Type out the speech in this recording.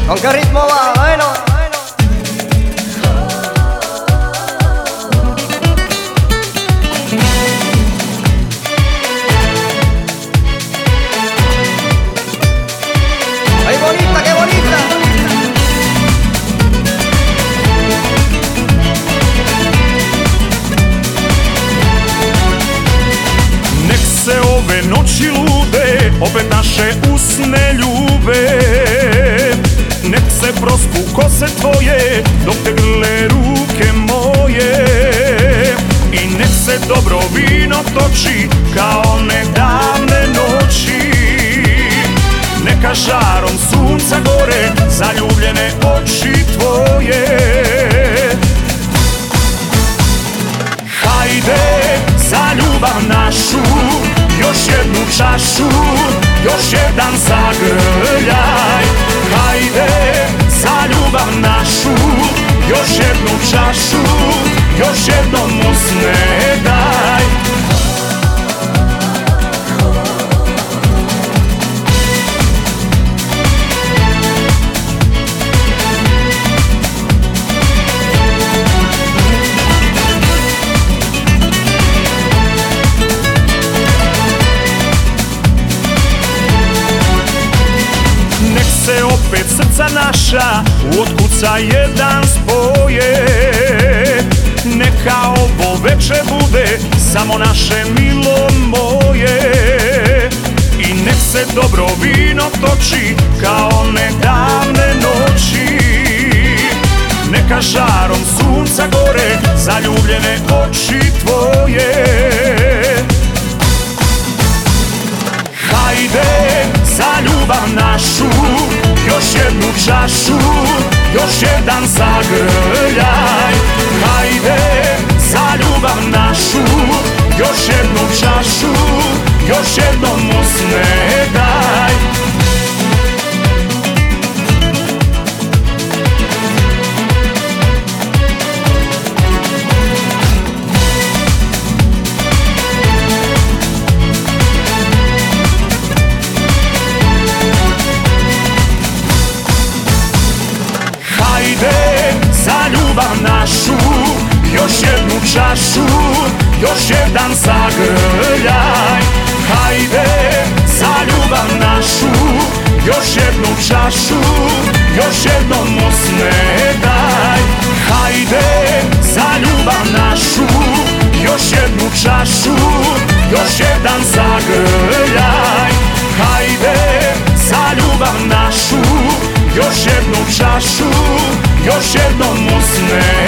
¿Con qué ritmo va? Bueno. ¡Ay, bonita, qué bonita! Nek se ove noći lude, opet naše usne ljube. Nek se prospu kose tvoje, dok te grle ruke moje. I nek se dobro vino toči, kao one davne noći. Neka žarom sunca gore, zaljubljene oči tvoje. Hajde za ljubav našu, još jednu čašu, još jedan zagrljaj. Hajde za ljubav našu, još jednu čašu, još jednom usne daj. Se opet srca naša otkuca jedan spoje. Neka ovo veče bude samo naše milo moje. I nek se dobro vino toči kao one davne noći. Neka žarom sunca gore zaljubljene oči tvoje. Hajde za ljubav našu, još jednu čašu, još jedan zagrljaj. Hajde za ljubav našu, još jednu čašu, još jednom usne daj. Hajde za ljubav našu, još jednu čašu, još jedan zagrljaj. Hajde za ljubav našu, još jednu čašu, još jednom usne daj. Hajde za ljubav našu, još jednu čašu, još jedan zagrljaj. Hajde za ljubav našu, još jednu čašu, još jednom usne